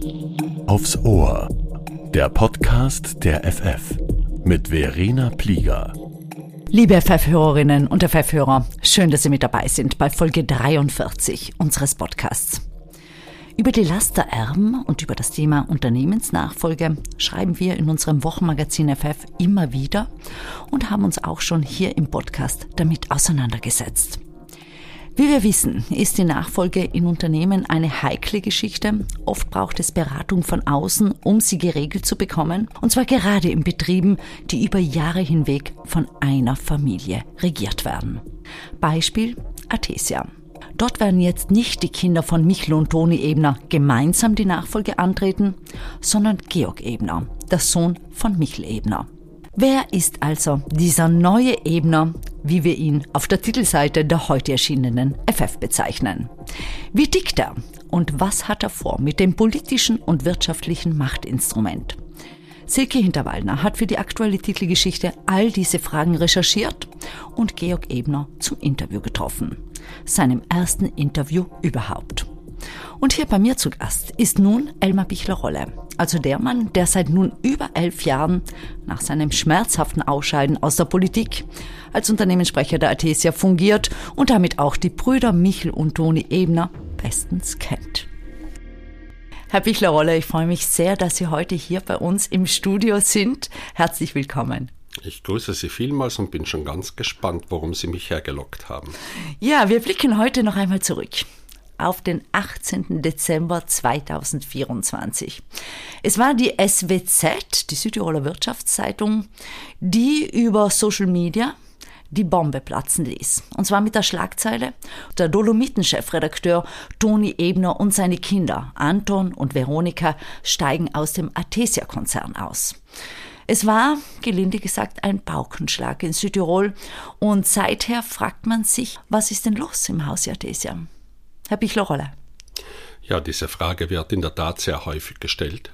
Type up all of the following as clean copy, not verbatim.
Aufs Ohr. Der Podcast der FF mit Verena Plieger. Liebe FF-Hörerinnen und FF-Hörer, schön, dass Sie mit dabei sind bei Folge 43 unseres Podcasts. Über die Lastererben und über das Thema Unternehmensnachfolge schreiben wir in unserem Wochenmagazin FF immer wieder und haben uns auch schon hier im Podcast damit auseinandergesetzt. Wie wir wissen, ist die Nachfolge in Unternehmen eine heikle Geschichte. Oft braucht es Beratung von außen, um sie geregelt zu bekommen. Und zwar gerade in Betrieben, die über Jahre hinweg von einer Familie regiert werden. Beispiel Athesia. Dort werden jetzt nicht die Kinder von Michel und Toni Ebner gemeinsam die Nachfolge antreten, sondern Georg Ebner, der Sohn von Michel Ebner. Wer ist also dieser neue Ebner, wie wir ihn auf der Titelseite der heute erschienenen FF bezeichnen? Wie tickt er und was hat er vor mit dem politischen und wirtschaftlichen Machtinstrument? Silke Hinterwallner hat für die aktuelle Titelgeschichte all diese Fragen recherchiert und Georg Ebner zum Interview getroffen. Seinem ersten Interview überhaupt. Und hier bei mir zu Gast ist nun Elmar Bichler-Rolle, also der Mann, der seit nun über 11 Jahren nach seinem schmerzhaften Ausscheiden aus der Politik als Unternehmenssprecher der Athesia fungiert und damit auch die Brüder Michel und Toni Ebner bestens kennt. Herr Bichler-Rolle, ich freue mich sehr, dass Sie heute hier bei uns im Studio sind. Herzlich willkommen. Ich grüße Sie vielmals und bin schon ganz gespannt, warum Sie mich hergelockt haben. Ja, wir blicken heute noch einmal zurück auf den 18. Dezember 2024. Es war die SWZ, die Südtiroler Wirtschaftszeitung, die über Social Media die Bombe platzen ließ. Und zwar mit der Schlagzeile: Der Dolomiten-Chefredakteur Toni Ebner und seine Kinder Anton und Veronika steigen aus dem Athesia-Konzern aus. Es war, gelinde gesagt, ein Paukenschlag in Südtirol und seither fragt man sich, was ist denn los im Haus Athesia? Herr Bichler-Rolle. Ja, diese Frage wird in der Tat sehr häufig gestellt.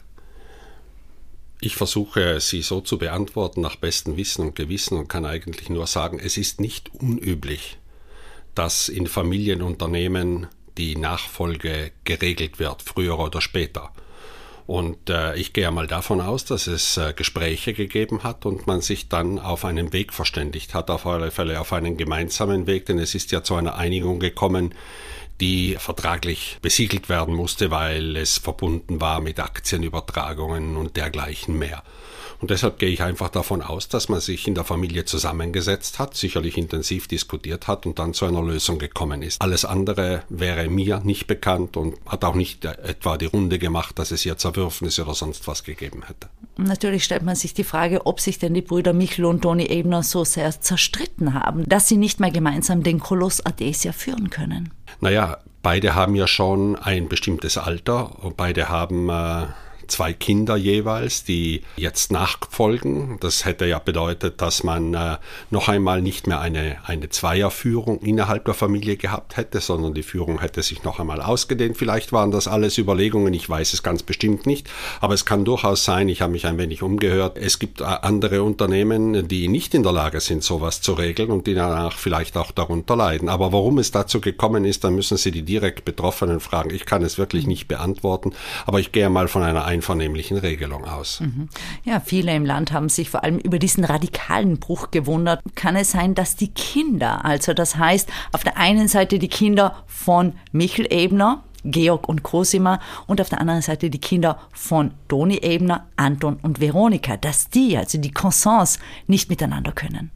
Ich versuche, sie so zu beantworten nach bestem Wissen und Gewissen und kann eigentlich nur sagen, es ist nicht unüblich, dass in Familienunternehmen die Nachfolge geregelt wird, früher oder später. Und ich gehe mal davon aus, dass es Gespräche gegeben hat und man sich dann auf einen Weg verständigt hat, auf alle Fälle auf einen gemeinsamen Weg, denn es ist ja zu einer Einigung gekommen, die vertraglich besiegelt werden musste, weil es verbunden war mit Aktienübertragungen und dergleichen mehr. Und deshalb gehe ich einfach davon aus, dass man sich in der Familie zusammengesetzt hat, sicherlich intensiv diskutiert hat und dann zu einer Lösung gekommen ist. Alles andere wäre mir nicht bekannt und hat auch nicht etwa die Runde gemacht, dass es hier Zerwürfnisse oder sonst was gegeben hätte. Natürlich stellt man sich die Frage, ob sich denn die Brüder Michel und Toni Ebner so sehr zerstritten haben, dass sie nicht mehr gemeinsam den Koloss Athesia führen können. Naja, beide haben ja schon ein bestimmtes Alter und beide haben 2 Kinder jeweils, die jetzt nachfolgen. Das hätte ja bedeutet, dass man noch einmal nicht mehr eine Zweierführung innerhalb der Familie gehabt hätte, sondern die Führung hätte sich noch einmal ausgedehnt. Vielleicht waren das alles Überlegungen, ich weiß es ganz bestimmt nicht, aber es kann durchaus sein, ich habe mich ein wenig umgehört, es gibt andere Unternehmen, die nicht in der Lage sind, sowas zu regeln und die danach vielleicht auch darunter leiden. Aber warum es dazu gekommen ist, dann müssen Sie die direkt Betroffenen fragen. Ich kann es wirklich nicht beantworten, aber ich gehe mal von einer einvernehmlichen Regelung aus. Ja, viele im Land haben sich vor allem über diesen radikalen Bruch gewundert. Kann es sein, dass die Kinder, also das heißt auf der einen Seite die Kinder von Michel Ebner, Georg und Cosima und auf der anderen Seite die Kinder von Toni Ebner, Anton und Veronika, dass die, also die Cousins, nicht miteinander können?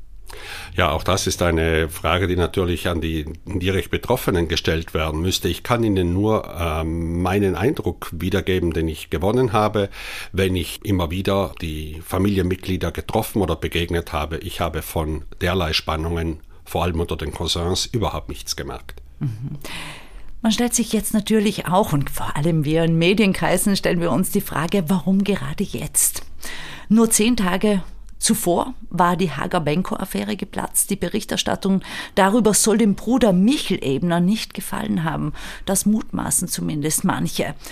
Ja, auch das ist eine Frage, die natürlich an die direkt Betroffenen gestellt werden müsste. Ich kann Ihnen nur meinen Eindruck wiedergeben, den ich gewonnen habe, wenn ich immer wieder die Familienmitglieder getroffen oder begegnet habe. Ich habe von derlei Spannungen, vor allem unter den Cousins, überhaupt nichts gemerkt. Man stellt sich jetzt natürlich auch, und vor allem wir in Medienkreisen stellen wir uns die Frage, warum gerade jetzt? Nur 10 Tage zuvor war die Hager-Benko-Affäre geplatzt. Die Berichterstattung darüber soll dem Bruder Michel Ebner nicht gefallen haben. Das mutmaßen zumindest manche.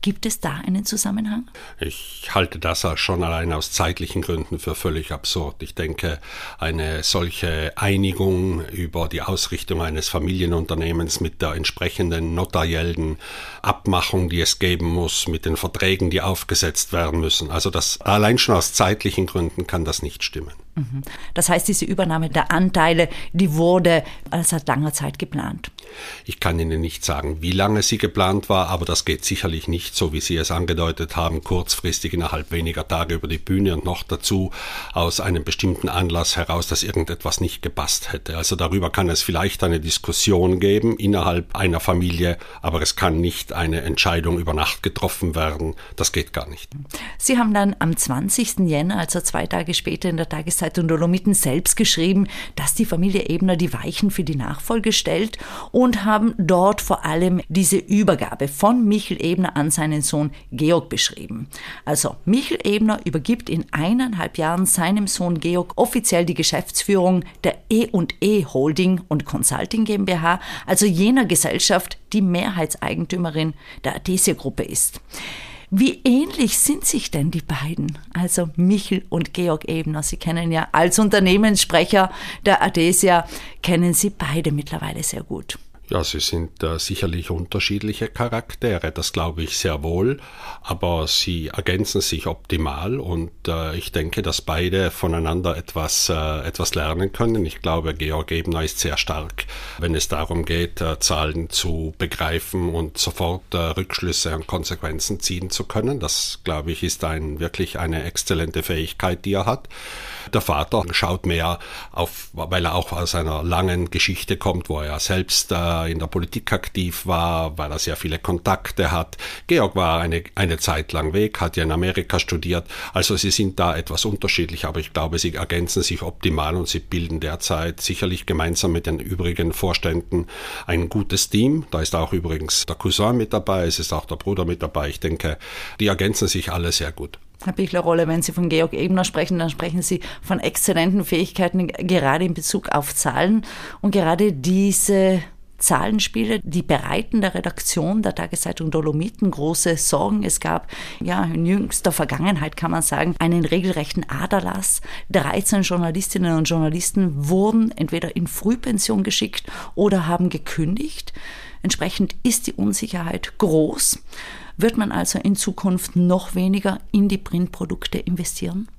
Gibt es da einen Zusammenhang? Ich halte das schon allein aus zeitlichen Gründen für völlig absurd. Ich denke, eine solche Einigung über die Ausrichtung eines Familienunternehmens mit der entsprechenden notariellen Abmachung, die es geben muss, mit den Verträgen, die aufgesetzt werden müssen. Also das allein schon aus zeitlichen Gründen kann das nicht stimmen. Das heißt, diese Übernahme der Anteile, die wurde seit langer Zeit geplant. Ich kann Ihnen nicht sagen, wie lange sie geplant war, aber das geht sicherlich nicht, so wie Sie es angedeutet haben, kurzfristig innerhalb weniger Tage über die Bühne und noch dazu aus einem bestimmten Anlass heraus, dass irgendetwas nicht gepasst hätte. Also darüber kann es vielleicht eine Diskussion geben innerhalb einer Familie, aber es kann nicht eine Entscheidung über Nacht getroffen werden. Das geht gar nicht. Sie haben dann am 20. Jänner, also 2 Tage später in der Tageszeitung Dolomiten selbst geschrieben, dass die Familie Ebner die Weichen für die Nachfolge stellt und haben dort vor allem diese Übergabe von Michel Ebner an seinen Sohn Georg beschrieben. Also Michel Ebner übergibt in 1,5 Jahren seinem Sohn Georg offiziell die Geschäftsführung der E&E Holding und Consulting GmbH, also jener Gesellschaft, die Mehrheitseigentümerin der Adesia-Gruppe ist. Wie ähnlich sind sich denn die beiden, also Michel und Georg Ebner? Sie kennen ja als Unternehmenssprecher der Adesia, kennen Sie beide mittlerweile sehr gut. Ja, sie sind sicherlich unterschiedliche Charaktere, das glaube ich sehr wohl, aber sie ergänzen sich optimal und ich denke, dass beide voneinander etwas lernen können. Ich glaube, Georg Ebner ist sehr stark, wenn es darum geht, Zahlen zu begreifen und sofort Rückschlüsse und Konsequenzen ziehen zu können. Das, glaube ich, ist wirklich eine exzellente Fähigkeit, die er hat. Der Vater schaut mehr auf, weil er auch aus einer langen Geschichte kommt, wo er selbst in der Politik aktiv war, weil er sehr viele Kontakte hat. Georg war eine Zeit lang weg, hat ja in Amerika studiert. Also sie sind da etwas unterschiedlich, aber ich glaube, sie ergänzen sich optimal und sie bilden derzeit sicherlich gemeinsam mit den übrigen Vorständen ein gutes Team. Da ist auch übrigens der Cousin mit dabei, es ist auch der Bruder mit dabei. Ich denke, die ergänzen sich alle sehr gut. Herr Bichler-Rolle, wenn Sie von Georg Ebner sprechen, dann sprechen Sie von exzellenten Fähigkeiten, gerade in Bezug auf Zahlen. Und gerade diese Zahlenspiele, die bereiten der Redaktion der Tageszeitung Dolomiten große Sorgen. Es gab in jüngster Vergangenheit, kann man sagen, einen regelrechten Aderlass. 13 Journalistinnen und Journalisten wurden entweder in Frühpension geschickt oder haben gekündigt. Entsprechend ist die Unsicherheit groß. Wird man also in Zukunft noch weniger in die Printprodukte investieren?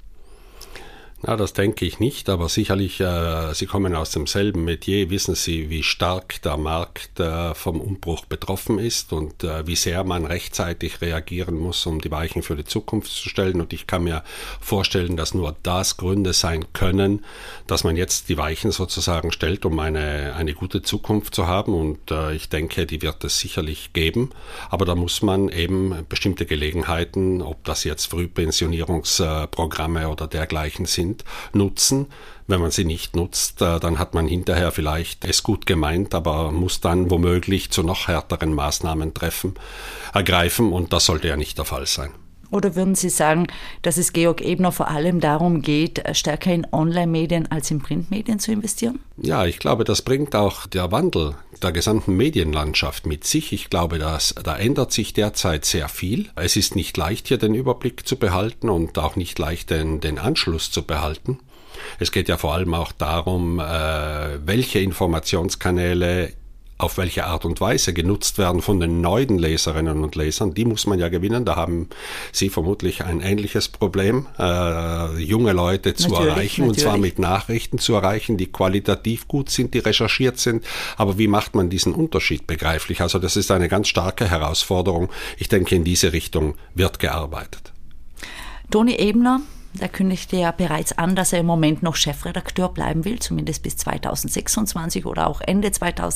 Na, das denke ich nicht, aber sicherlich, Sie kommen aus demselben Metier, wissen Sie, wie stark der Markt vom Umbruch betroffen ist und wie sehr man rechtzeitig reagieren muss, um die Weichen für die Zukunft zu stellen. Und ich kann mir vorstellen, dass nur das Gründe sein können, dass man jetzt die Weichen sozusagen stellt, um eine gute Zukunft zu haben. Und ich denke, die wird es sicherlich geben. Aber da muss man eben bestimmte Gelegenheiten, ob das jetzt Frühpensionierungsprogramme oder dergleichen sind, nutzen. Wenn man sie nicht nutzt, dann hat man hinterher vielleicht es gut gemeint, aber muss dann womöglich zu noch härteren Maßnahmen ergreifen und das sollte ja nicht der Fall sein. Oder würden Sie sagen, dass es Georg Ebner vor allem darum geht, stärker in Online-Medien als in Printmedien zu investieren? Ja, ich glaube, das bringt auch der Wandel der gesamten Medienlandschaft mit sich. Ich glaube, da ändert sich derzeit sehr viel. Es ist nicht leicht, hier den Überblick zu behalten und auch nicht leicht, den Anschluss zu behalten. Es geht ja vor allem auch darum, welche Informationskanäle auf welche Art und Weise genutzt werden von den neuen Leserinnen und Lesern, die muss man ja gewinnen. Da haben Sie vermutlich ein ähnliches Problem, junge Leute zu erreichen, und zwar mit Nachrichten zu erreichen, die qualitativ gut sind, die recherchiert sind. Aber wie macht man diesen Unterschied begreiflich? Also das ist eine ganz starke Herausforderung. Ich denke, in diese Richtung wird gearbeitet. Toni Ebner, der kündigte ja bereits an, dass er im Moment noch Chefredakteur bleiben will, zumindest bis 2026 oder auch Ende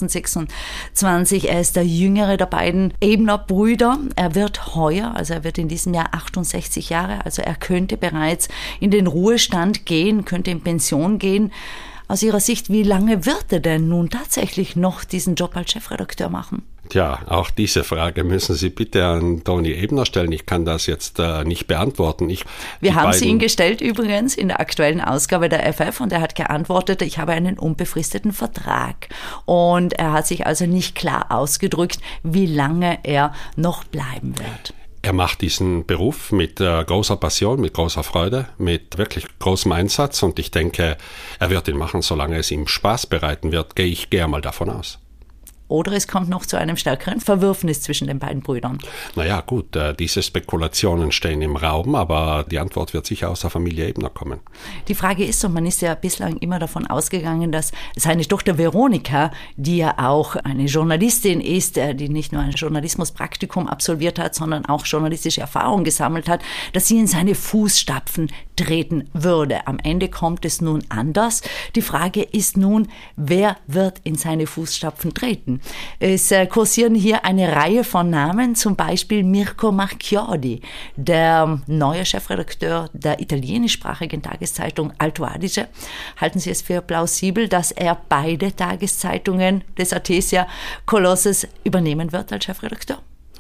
2026. Er ist der jüngere der beiden Ebner-Brüder. Er wird in diesem Jahr 68 Jahre, also er könnte bereits in den Ruhestand gehen, könnte in Pension gehen. Aus Ihrer Sicht, wie lange wird er denn nun tatsächlich noch diesen Job als Chefredakteur machen? Tja, auch diese Frage müssen Sie bitte an Toni Ebner stellen. Ich kann das jetzt nicht beantworten. Wir haben sie ihn gestellt übrigens in der aktuellen Ausgabe der FF und er hat geantwortet, ich habe einen unbefristeten Vertrag. Und er hat sich also nicht klar ausgedrückt, wie lange er noch bleiben wird. Er macht diesen Beruf mit großer Passion, mit großer Freude, mit wirklich großem Einsatz und ich denke, er wird ihn machen, solange es ihm Spaß bereiten wird, gehe ich gerne mal davon aus. Oder es kommt noch zu einem stärkeren Verwürfnis zwischen den beiden Brüdern. Naja, gut, diese Spekulationen stehen im Raum, aber die Antwort wird sicher aus der Familie Ebner kommen. Die Frage ist, und man ist ja bislang immer davon ausgegangen, dass seine Tochter Veronika, die ja auch eine Journalistin ist, die nicht nur ein Journalismuspraktikum absolviert hat, sondern auch journalistische Erfahrung gesammelt hat, dass sie in seine Fußstapfen treten würde. Am Ende kommt es nun anders. Die Frage ist nun, wer wird in seine Fußstapfen treten? Es kursieren hier eine Reihe von Namen, zum Beispiel Mirko Marchiodi, der neue Chefredakteur der italienischsprachigen Tageszeitung Alto Adige. Halten Sie es für plausibel, dass er beide Tageszeitungen des Atesia-Kolosses übernehmen wird als Chefredakteur?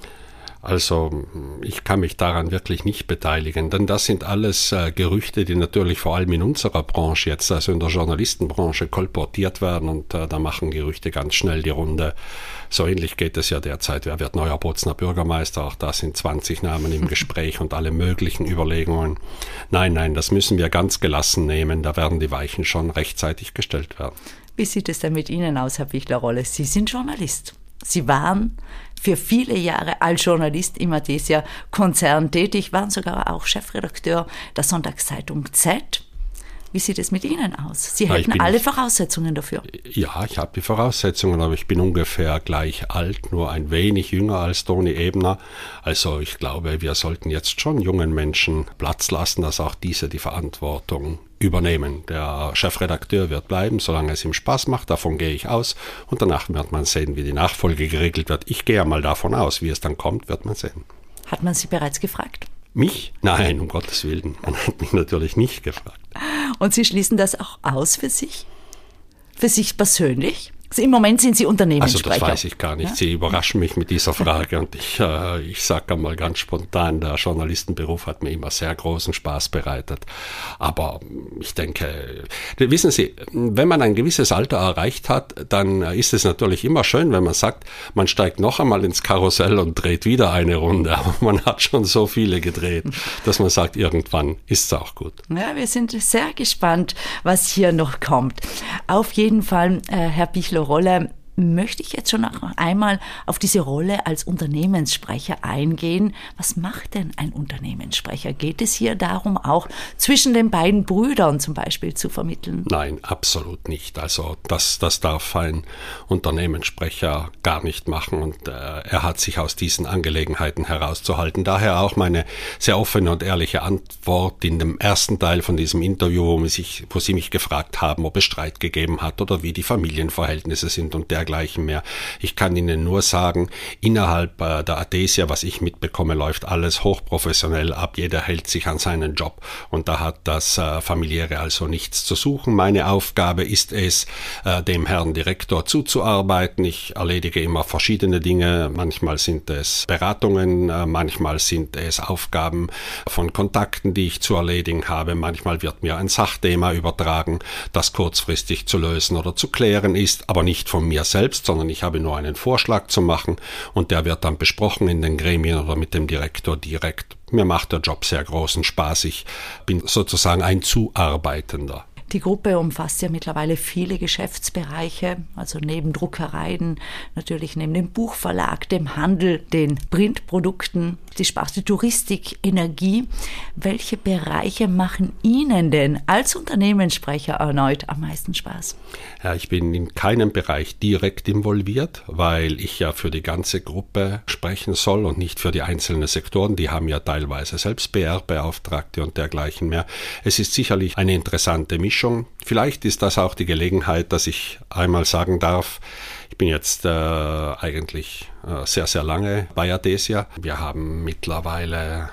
Also ich kann mich daran wirklich nicht beteiligen, denn das sind alles Gerüchte, die natürlich vor allem in unserer Branche jetzt, also in der Journalistenbranche, kolportiert werden und da machen Gerüchte ganz schnell die Runde. So ähnlich geht es ja derzeit. Wer wird neuer Bozner Bürgermeister? Auch da sind 20 Namen im Gespräch und alle möglichen Überlegungen. Nein, das müssen wir ganz gelassen nehmen. Da werden die Weichen schon rechtzeitig gestellt werden. Wie sieht es denn mit Ihnen aus, Herr Pichler-Rolle? Sie sind Journalist. Sie waren für viele Jahre als Journalist im Atesia-Konzern tätig, waren sogar auch Chefredakteur der Sonntagszeitung Z. Wie sieht es mit Ihnen aus? Sie hätten alle Voraussetzungen dafür. Ja, ich habe die Voraussetzungen, aber ich bin ungefähr gleich alt, nur ein wenig jünger als Toni Ebner. Also ich glaube, wir sollten jetzt schon jungen Menschen Platz lassen, dass auch diese die Verantwortung übernehmen. Der Chefredakteur wird bleiben, solange es ihm Spaß macht, davon gehe ich aus. Und danach wird man sehen, wie die Nachfolge geregelt wird. Ich gehe ja mal davon aus, wie es dann kommt, wird man sehen. Hat man Sie bereits gefragt? Mich? Nein, um Gottes Willen. Man hat mich natürlich nicht gefragt. Und Sie schließen das auch aus für sich? Für sich persönlich? Also im Moment sind Sie Unternehmenssprecher. Also das weiß ich gar nicht. Ja? Sie überraschen mich mit dieser Frage und ich sage einmal ganz spontan, der Journalistenberuf hat mir immer sehr großen Spaß bereitet. Aber ich denke, wissen Sie, wenn man ein gewisses Alter erreicht hat, dann ist es natürlich immer schön, wenn man sagt, man steigt noch einmal ins Karussell und dreht wieder eine Runde. Aber man hat schon so viele gedreht, dass man sagt, irgendwann ist es auch gut. Ja, wir sind sehr gespannt, was hier noch kommt. Auf jeden Fall, Herr Pichler-Rolle, möchte ich jetzt schon noch einmal auf diese Rolle als Unternehmenssprecher eingehen. Was macht denn ein Unternehmenssprecher? Geht es hier darum, auch zwischen den beiden Brüdern zum Beispiel zu vermitteln? Nein, absolut nicht. Also das darf ein Unternehmenssprecher gar nicht machen und er hat sich aus diesen Angelegenheiten herauszuhalten. Daher auch meine sehr offene und ehrliche Antwort in dem ersten Teil von diesem Interview, wo Sie mich gefragt haben, ob es Streit gegeben hat oder wie die Familienverhältnisse sind und dergleichen mehr. Ich kann Ihnen nur sagen, innerhalb der Atesia, was ich mitbekomme, läuft alles hochprofessionell ab. Jeder hält sich an seinen Job und da hat das Familiäre also nichts zu suchen. Meine Aufgabe ist es, dem Herrn Direktor zuzuarbeiten. Ich erledige immer verschiedene Dinge. Manchmal sind es Beratungen, manchmal sind es Aufgaben von Kontakten, die ich zu erledigen habe. Manchmal wird mir ein Sachthema übertragen, das kurzfristig zu lösen oder zu klären ist, aber nicht von mir selbst, sondern ich habe nur einen Vorschlag zu machen und der wird dann besprochen in den Gremien oder mit dem Direktor direkt. Mir macht der Job sehr großen Spaß. Ich bin sozusagen ein Zuarbeitender. Die Gruppe umfasst ja mittlerweile viele Geschäftsbereiche, also neben Druckereien, natürlich neben dem Buchverlag, dem Handel, den Printprodukten, die Sparte Touristik, Energie. Welche Bereiche machen Ihnen denn als Unternehmenssprecher erneut am meisten Spaß? Ja, ich bin in keinem Bereich direkt involviert, weil ich ja für die ganze Gruppe sprechen soll und nicht für die einzelnen Sektoren. Die haben ja teilweise selbst PR-Beauftragte und dergleichen mehr. Es ist sicherlich eine interessante Mischung. Vielleicht ist das auch die Gelegenheit, dass ich einmal sagen darf, ich bin jetzt eigentlich sehr, sehr lange bei Atesia. Wir haben mittlerweile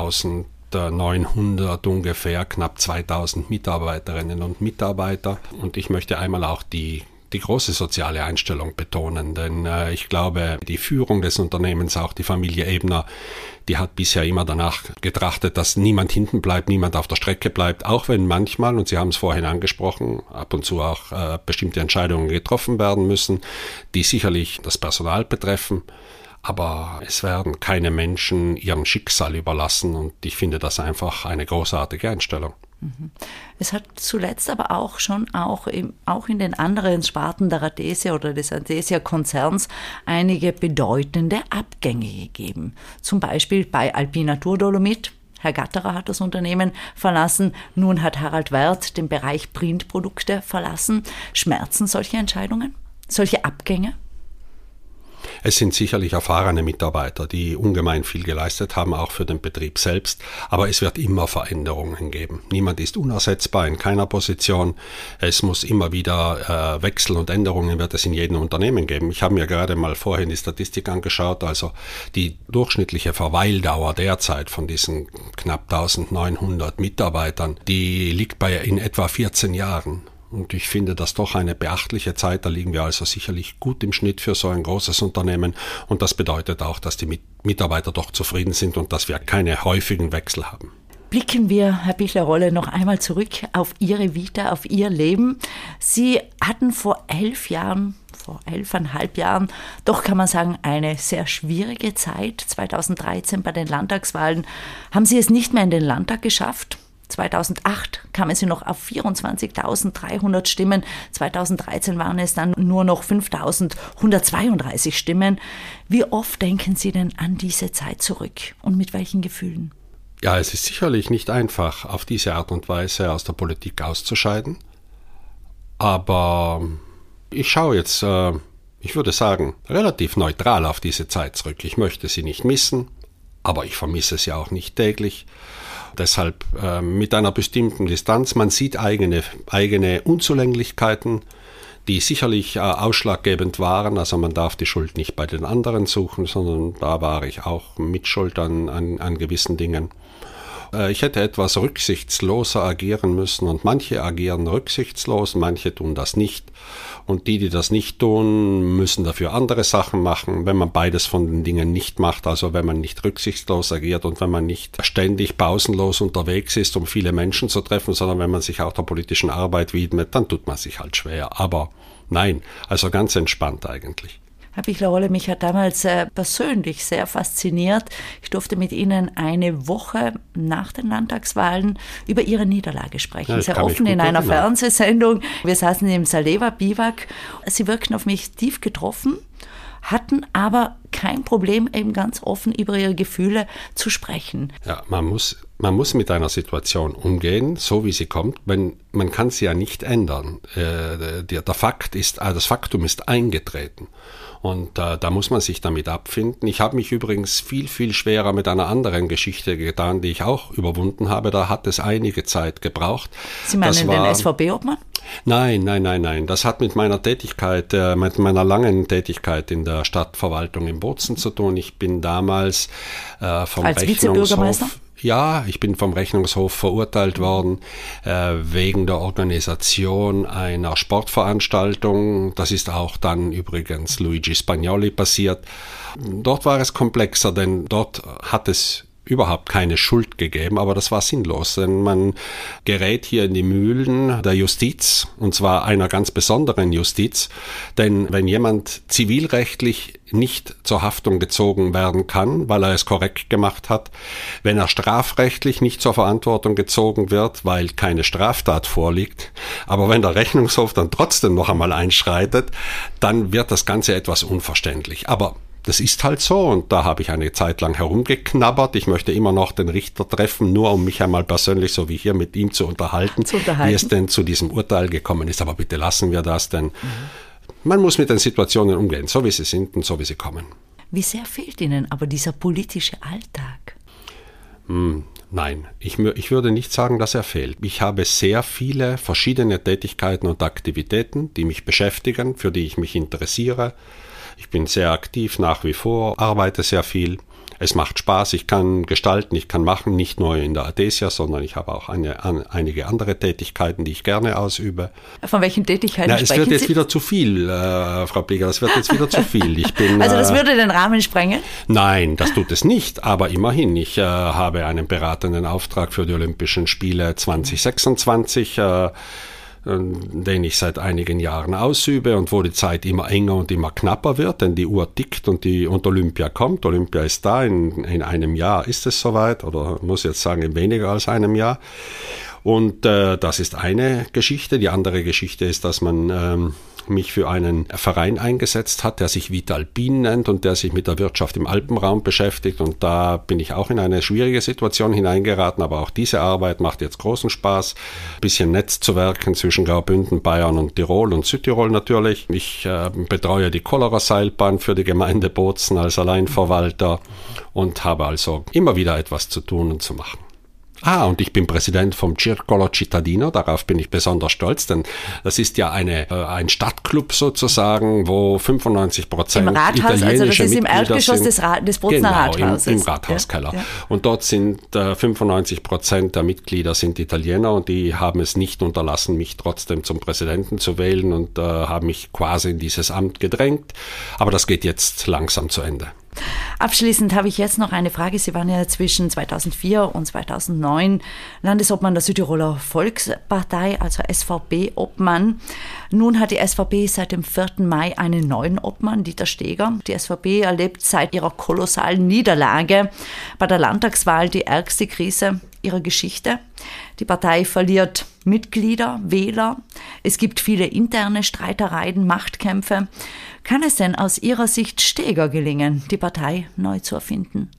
1900 ungefähr, knapp 2000 Mitarbeiterinnen und Mitarbeiter. Und ich möchte einmal auch die große soziale Einstellung betonen, denn ich glaube, die Führung des Unternehmens, auch die Familie Ebner, die hat bisher immer danach getrachtet, dass niemand hinten bleibt, niemand auf der Strecke bleibt, auch wenn manchmal, und Sie haben es vorhin angesprochen, ab und zu auch bestimmte Entscheidungen getroffen werden müssen, die sicherlich das Personal betreffen. Aber es werden keine Menschen ihrem Schicksal überlassen und ich finde das einfach eine großartige Einstellung. Es hat zuletzt aber auch in den anderen Sparten der Adesia oder des Adesia-Konzerns einige bedeutende Abgänge gegeben. Zum Beispiel bei Alpina Turdolomit. Herr Gatterer hat das Unternehmen verlassen. Nun hat Harald Werth den Bereich Printprodukte verlassen. Schmerzen solche Entscheidungen? Solche Abgänge? Es sind sicherlich erfahrene Mitarbeiter, die ungemein viel geleistet haben, auch für den Betrieb selbst. Aber es wird immer Veränderungen geben. Niemand ist unersetzbar in keiner Position. Es muss immer wieder Wechsel und Änderungen wird es in jedem Unternehmen geben. Ich habe mir gerade mal vorhin die Statistik angeschaut. Also die durchschnittliche Verweildauer derzeit von diesen knapp 1900 Mitarbeitern, die liegt in etwa 14 Jahren. Und ich finde das doch eine beachtliche Zeit. Da liegen wir also sicherlich gut im Schnitt für so ein großes Unternehmen. Und das bedeutet auch, dass die Mitarbeiter doch zufrieden sind und dass wir keine häufigen Wechsel haben. Blicken wir, Herr Bichler-Rolle, noch einmal zurück auf Ihre Vita, auf Ihr Leben. Sie hatten vor 11,5 Jahren, doch kann man sagen, eine sehr schwierige Zeit. 2013 bei den Landtagswahlen haben Sie es nicht mehr in den Landtag geschafft. 2008 kamen sie noch auf 24.300 Stimmen. 2013 waren es dann nur noch 5.132 Stimmen. Wie oft denken Sie denn an diese Zeit zurück und mit welchen Gefühlen? Ja, es ist sicherlich nicht einfach, auf diese Art und Weise aus der Politik auszuscheiden. Aber ich schaue jetzt, ich würde sagen, relativ neutral auf diese Zeit zurück. Ich möchte sie nicht missen, aber ich vermisse sie auch nicht täglich. Deshalb mit einer bestimmten Distanz. Man sieht eigene Unzulänglichkeiten, die sicherlich ausschlaggebend waren. Also man darf die Schuld nicht bei den anderen suchen, sondern da war ich auch mitschuld an gewissen Dingen. Ich hätte etwas rücksichtsloser agieren müssen und manche agieren rücksichtslos, manche tun das nicht. Und die das nicht tun, müssen dafür andere Sachen machen, wenn man beides von den Dingen nicht macht, also wenn man nicht rücksichtslos agiert und wenn man nicht ständig pausenlos unterwegs ist, um viele Menschen zu treffen, sondern wenn man sich auch der politischen Arbeit widmet, dann tut man sich halt schwer. Aber nein, also ganz entspannt eigentlich. Herr Bichler-Rolle, mich hat damals persönlich sehr fasziniert. Ich durfte mit Ihnen eine Woche nach den Landtagswahlen über Ihre Niederlage sprechen. Ja, sehr offen in einer Fernsehsendung. Wir saßen im Saleva-Biwak. Sie wirkten auf mich tief getroffen, hatten aber kein Problem, eben ganz offen über Ihre Gefühle zu sprechen. Ja, man muss mit einer Situation umgehen, so wie sie kommt. Man kann sie ja nicht ändern. Das Faktum ist eingetreten. Und da muss man sich damit abfinden. Ich habe mich übrigens viel, viel schwerer mit einer anderen Geschichte getan, die ich auch überwunden habe. Da hat es einige Zeit gebraucht. Sie meinen den SVP-Obmann? Nein. Das hat mit meiner Tätigkeit, mit meiner langen Tätigkeit in der Stadtverwaltung in Bozen zu tun. Ich bin damals vom als Vizebürgermeister? Ja, ich bin vom Rechnungshof verurteilt worden wegen der Organisation einer Sportveranstaltung. Das ist auch dann übrigens Luigi Spagnoli passiert. Dort war es komplexer, denn dort hat es überhaupt keine Schuld gegeben, aber das war sinnlos, denn man gerät hier in die Mühlen der Justiz, und zwar einer ganz besonderen Justiz, denn wenn jemand zivilrechtlich nicht zur Haftung gezogen werden kann, weil er es korrekt gemacht hat, wenn er strafrechtlich nicht zur Verantwortung gezogen wird, weil keine Straftat vorliegt, aber wenn der Rechnungshof dann trotzdem noch einmal einschreitet, dann wird das Ganze etwas unverständlich. Aber das ist halt so und da habe ich eine Zeit lang herumgeknabbert. Ich möchte immer noch den Richter treffen, nur um mich einmal persönlich, so wie hier, mit ihm zu unterhalten, wie es denn zu diesem Urteil gekommen ist. Aber bitte lassen wir das, denn man muss mit den Situationen umgehen, so wie sie sind und so wie sie kommen. Wie sehr fehlt Ihnen aber dieser politische Alltag? Nein, ich würde nicht sagen, dass er fehlt. Ich habe sehr viele verschiedene Tätigkeiten und Aktivitäten, die mich beschäftigen, für die ich mich interessiere. Ich bin sehr aktiv nach wie vor, arbeite sehr viel. Es macht Spaß, ich kann gestalten, ich kann machen, nicht nur in der Adesia, sondern ich habe auch einige andere Tätigkeiten, die ich gerne ausübe. Von welchen Tätigkeiten sprechen Sie? Es wird jetzt wieder zu viel, Frau Blieger, es wird jetzt wieder zu viel. Also das würde den Rahmen sprengen? Nein, das tut es nicht, aber immerhin, ich habe einen beratenden Auftrag für die Olympischen Spiele 2026, den ich seit einigen Jahren ausübe und wo die Zeit immer enger und immer knapper wird, denn die Uhr tickt und Olympia kommt. Olympia ist da, in einem Jahr ist es soweit, oder muss jetzt sagen in weniger als einem Jahr. Und das ist eine Geschichte. Die andere Geschichte ist, dass man mich für einen Verein eingesetzt hat, der sich Vitalpin nennt und der sich mit der Wirtschaft im Alpenraum beschäftigt. Und da bin ich auch in eine schwierige Situation hineingeraten. Aber auch diese Arbeit macht jetzt großen Spaß. Ein bisschen Netzzuwerken zwischen Graubünden, Bayern und Tirol und Südtirol natürlich. Ich betreue die Cholera-Seilbahn für die Gemeinde Bozen als Alleinverwalter und habe also immer wieder etwas zu tun und zu machen. Und ich bin Präsident vom Circolo Cittadino, darauf bin ich besonders stolz, denn das ist ja ein Stadtclub sozusagen, wo 95% Im Rathaus, italienische also das ist im Mitglieder Erdgeschoss sind. des Bozener Rathauses. Im Rathauskeller. Ja. Und dort sind 95% der Mitglieder sind Italiener und die haben es nicht unterlassen, mich trotzdem zum Präsidenten zu wählen und haben mich quasi in dieses Amt gedrängt. Aber das geht jetzt langsam zu Ende. Abschließend habe ich jetzt noch eine Frage. Sie waren ja zwischen 2004 und 2009 Landesobmann der Südtiroler Volkspartei, also SVP-Obmann. Nun hat die SVP seit dem 4. Mai einen neuen Obmann, Dieter Steger. Die SVP erlebt seit ihrer kolossalen Niederlage bei der Landtagswahl die ärgste Krise ihrer Geschichte. Die Partei verliert Mitglieder, Wähler. Es gibt viele interne Streitereien, Machtkämpfe. Kann es denn aus Ihrer Sicht Steger gelingen, die Partei neu zu erfinden?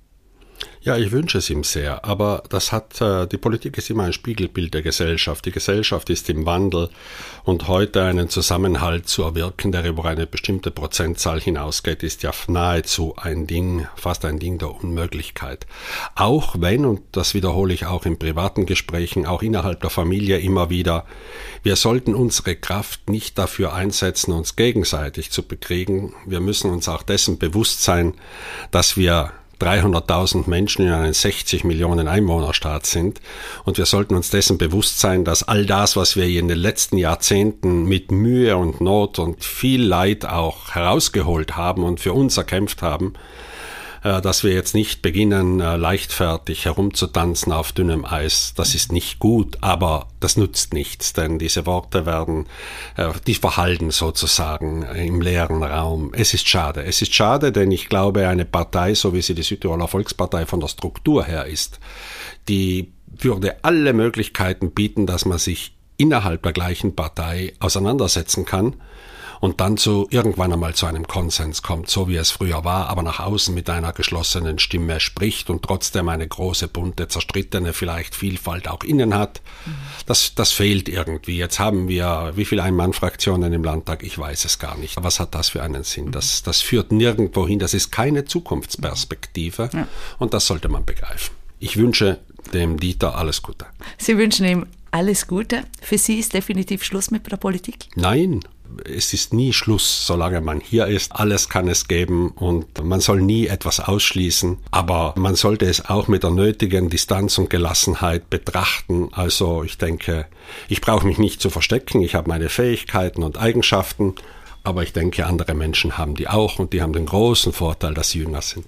Ja, ich wünsche es ihm sehr, aber die Politik ist immer ein Spiegelbild der Gesellschaft. Die Gesellschaft ist im Wandel und heute einen Zusammenhalt zu erwirken, der über eine bestimmte Prozentzahl hinausgeht, ist ja nahezu fast ein Ding der Unmöglichkeit. Auch wenn, und das wiederhole ich auch in privaten Gesprächen, auch innerhalb der Familie immer wieder, wir sollten unsere Kraft nicht dafür einsetzen, uns gegenseitig zu bekriegen. Wir müssen uns auch dessen bewusst sein, dass wir 300.000 Menschen in einem 60 Millionen Einwohnerstaat sind. Und wir sollten uns dessen bewusst sein, dass all das, was wir in den letzten Jahrzehnten mit Mühe und Not und viel Leid auch herausgeholt haben und für uns erkämpft haben, dass wir jetzt nicht beginnen, leichtfertig herumzutanzen auf dünnem Eis. Das ist nicht gut, aber das nutzt nichts, denn diese Worte die verhallen sozusagen im leeren Raum. Es ist schade, denn ich glaube, eine Partei, so wie sie die Südtiroler Volkspartei von der Struktur her ist, die würde alle Möglichkeiten bieten, dass man sich innerhalb der gleichen Partei auseinandersetzen kann und dann irgendwann einmal zu einem Konsens kommt, so wie es früher war, aber nach außen mit einer geschlossenen Stimme spricht und trotzdem eine große, bunte, zerstrittene, vielleicht Vielfalt auch innen hat. Das fehlt irgendwie. Jetzt haben wir, wie viele Ein-Mann-Fraktionen im Landtag? Ich weiß es gar nicht. Was hat das für einen Sinn? Das führt nirgendwo hin. Das ist keine Zukunftsperspektive und das sollte man begreifen. Ich wünsche dem Dieter alles Gute. Sie wünschen ihm alles Gute. Für Sie ist definitiv Schluss mit der Politik? Nein. Es ist nie Schluss, solange man hier ist. Alles kann es geben und man soll nie etwas ausschließen. Aber man sollte es auch mit der nötigen Distanz und Gelassenheit betrachten. Also ich denke, ich brauche mich nicht zu verstecken. Ich habe meine Fähigkeiten und Eigenschaften. Aber ich denke, andere Menschen haben die auch und die haben den großen Vorteil, dass sie jünger sind.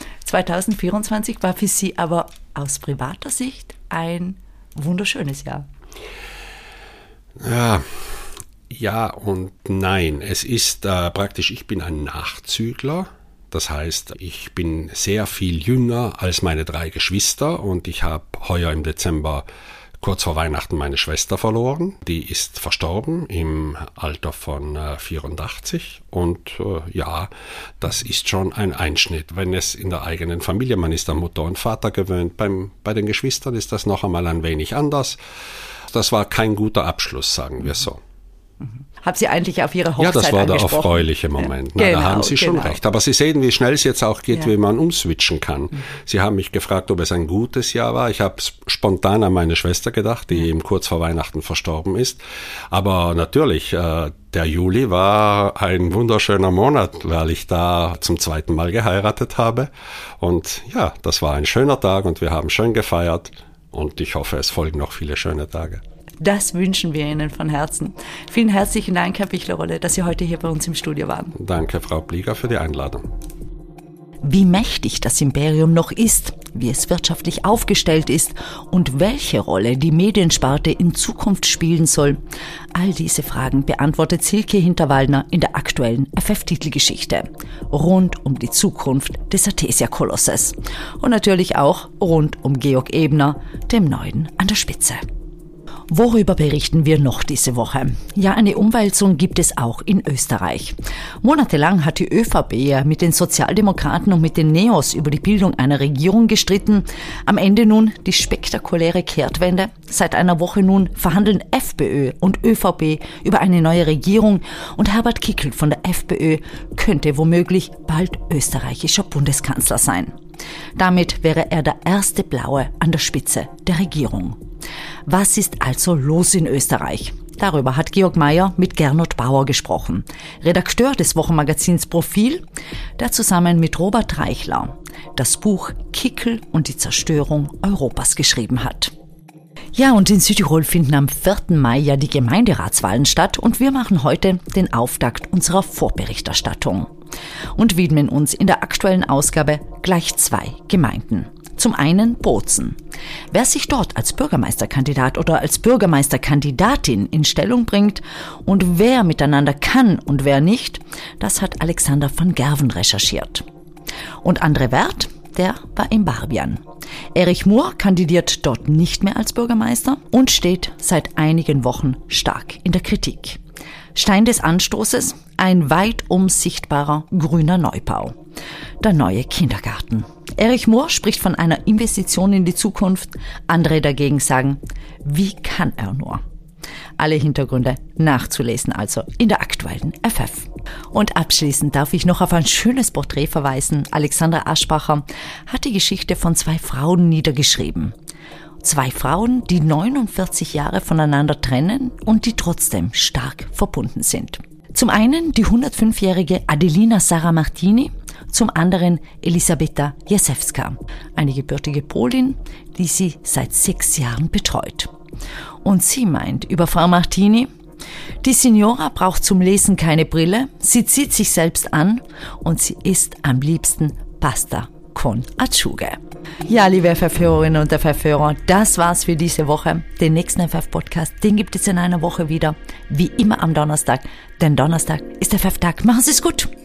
2024 war für Sie aber aus privater Sicht ein wunderschönes Jahr. Ja und nein. Es ist praktisch, ich bin ein Nachzügler. Das heißt, ich bin sehr viel jünger als meine 3 Geschwister und ich habe heuer im Dezember kurz vor Weihnachten meine Schwester verloren. Die ist verstorben im Alter von 84 und das ist schon ein Einschnitt, wenn es in der eigenen Familie, man ist an Mutter und Vater gewöhnt. Bei den Geschwistern ist das noch einmal ein wenig anders. Das war kein guter Abschluss, sagen wir so. Haben Sie eigentlich auf Ihre Hochzeit angesprochen? Ja, das war der erfreuliche Moment. Ja. Da haben Sie schon recht. Aber Sie sehen, wie schnell es jetzt auch geht, wie man umswitchen kann. Sie haben mich gefragt, ob es ein gutes Jahr war. Ich habe spontan an meine Schwester gedacht, die eben kurz vor Weihnachten verstorben ist. Aber natürlich, der Juli war ein wunderschöner Monat, weil ich da zum 2. Mal geheiratet habe. Und ja, das war ein schöner Tag und wir haben schön gefeiert. Und ich hoffe, es folgen noch viele schöne Tage. Das wünschen wir Ihnen von Herzen. Vielen herzlichen Dank, Herr Pichler-Rolle, dass Sie heute hier bei uns im Studio waren. Danke, Frau Plieger, für die Einladung. Wie mächtig das Imperium noch ist, wie es wirtschaftlich aufgestellt ist und welche Rolle die Mediensparte in Zukunft spielen soll. All diese Fragen beantwortet Silke Hinterwaldner in der aktuellen FF-Titelgeschichte. Rund um die Zukunft des Artesia-Kolosses. Und natürlich auch rund um Georg Ebner, dem Neuen an der Spitze. Worüber berichten wir noch diese Woche? Ja, eine Umwälzung gibt es auch in Österreich. Monatelang hat die ÖVP mit den Sozialdemokraten und mit den Neos über die Bildung einer Regierung gestritten. Am Ende nun die spektakuläre Kehrtwende. Seit einer Woche nun verhandeln FPÖ und ÖVP über eine neue Regierung und Herbert Kickl von der FPÖ könnte womöglich bald österreichischer Bundeskanzler sein. Damit wäre er der erste Blaue an der Spitze der Regierung. Was ist also los in Österreich? Darüber hat Georg Mayer mit Gernot Bauer gesprochen, Redakteur des Wochenmagazins Profil, der zusammen mit Robert Reichler das Buch Kickl und die Zerstörung Europas geschrieben hat. Ja, und in Südtirol finden am 4. Mai ja die Gemeinderatswahlen statt und wir machen heute den Auftakt unserer Vorberichterstattung und widmen uns in der aktuellen Ausgabe gleich 2 Gemeinden. Zum einen Bozen. Wer sich dort als Bürgermeisterkandidat oder als Bürgermeisterkandidatin in Stellung bringt und wer miteinander kann und wer nicht, das hat Alexander van Gerven recherchiert. Und André Werth, der war in Barbian. Erich Mohr kandidiert dort nicht mehr als Bürgermeister und steht seit einigen Wochen stark in der Kritik. Stein des Anstoßes, ein weitum sichtbarer grüner Neubau. Der neue Kindergarten. Erich Mohr spricht von einer Investition in die Zukunft. Andere dagegen sagen, wie kann er nur? Alle Hintergründe nachzulesen also in der aktuellen FF. Und abschließend darf ich noch auf ein schönes Porträt verweisen. Alexandra Aschbacher hat die Geschichte von 2 Frauen niedergeschrieben. 2 Frauen, die 49 Jahre voneinander trennen und die trotzdem stark verbunden sind. Zum einen die 105-jährige Adelina Saramartini, zum anderen Elisabeta Jasewska, eine gebürtige Polin, die sie seit 6 Jahren betreut. Und sie meint über Frau Martini, die Signora braucht zum Lesen keine Brille, sie zieht sich selbst an und sie isst am liebsten Pasta con Acciughe. Ja, liebe FF-Hörerinnen und FF-Hörer, das war's für diese Woche. Den nächsten FF-Podcast, den gibt es in einer Woche wieder, wie immer am Donnerstag, denn Donnerstag ist FF-Tag. Machen Sie es gut!